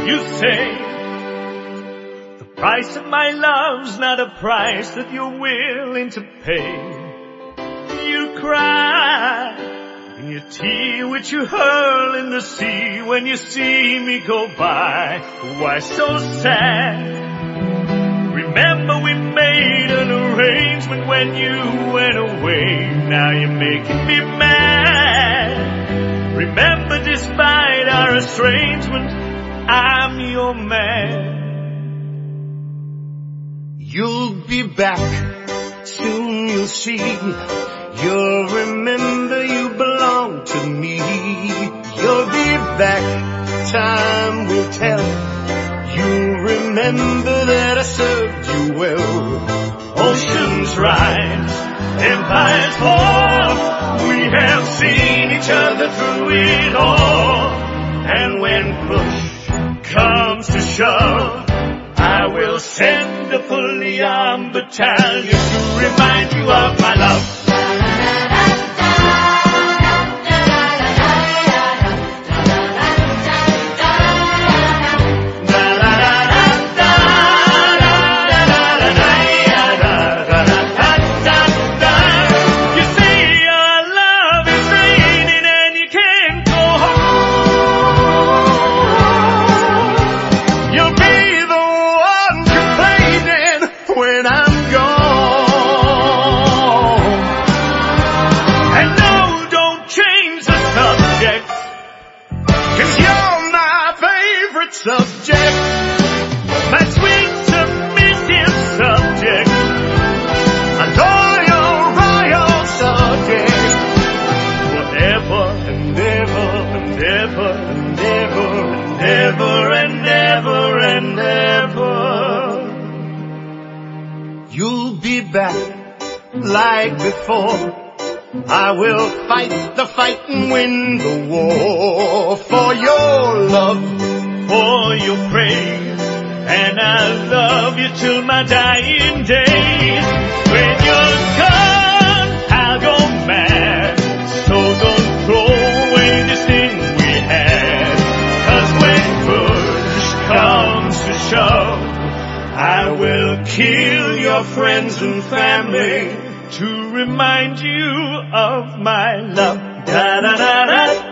You say the price of my love's not a price that you're willing to pay. You cry in your tea which you hurl in the sea when you see me go by. Why so sad? Remember we made an arrangement when you went away. Now you're making me mad. Remember, despite our estrangement, I'm your man. You'll be back, soon you'll see. You'll remember you belong to me. You'll be back, time will tell. You'll remember that I served you well. Oceans rise, empires fall. We have seen each other through it all. And when push comes to shove, I will send a fully armed battalion to remind you of my love. Subject, my sweet submissive subject, a loyal, royal subject, forever and ever and ever and ever and ever and ever and ever. You'll be back like before. I will fight the fight and win the war for your love, for your praise, and I'll love you till my dying day. When you're gone, I'll go mad, so don't throw away this thing we had. 'Cause when push comes to shove, I will kill your friends and family to remind you of my love. Da da da da.